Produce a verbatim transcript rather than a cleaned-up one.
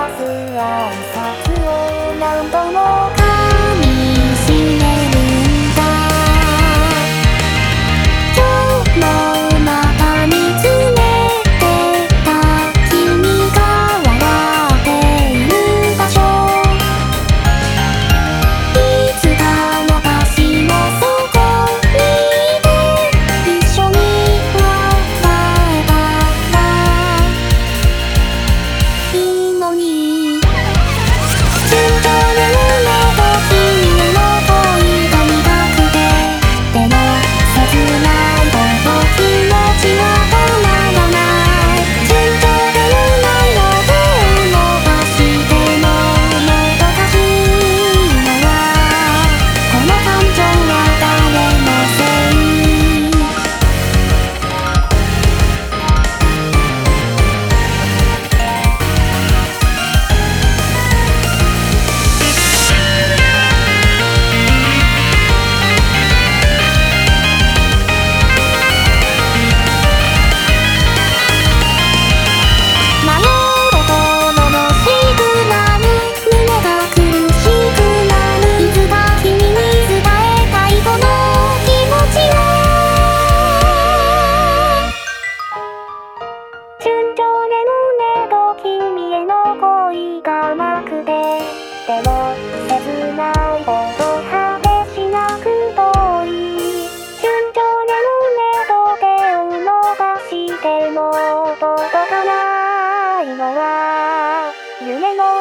す挨拶を何度も噛みしめるんだ。今日もまた見つめてた君が笑っている場所、いつか私もそこにいて一緒に笑えたらいいのに。順調な夢と君への恋が苦くて、でも切ないほど気持ちは止まらない。順調でもないの手を伸ばしてももどかしいのはこの感情は誰のせい。守ろうとのしくなる、胸が苦しくなる、いつか君に伝えたいこの気持ちを。順調で胸と君への恋が甘くて、でも切ないほど果てしなく遠い。順調で胸と手を伸ばしても届かないのは夢の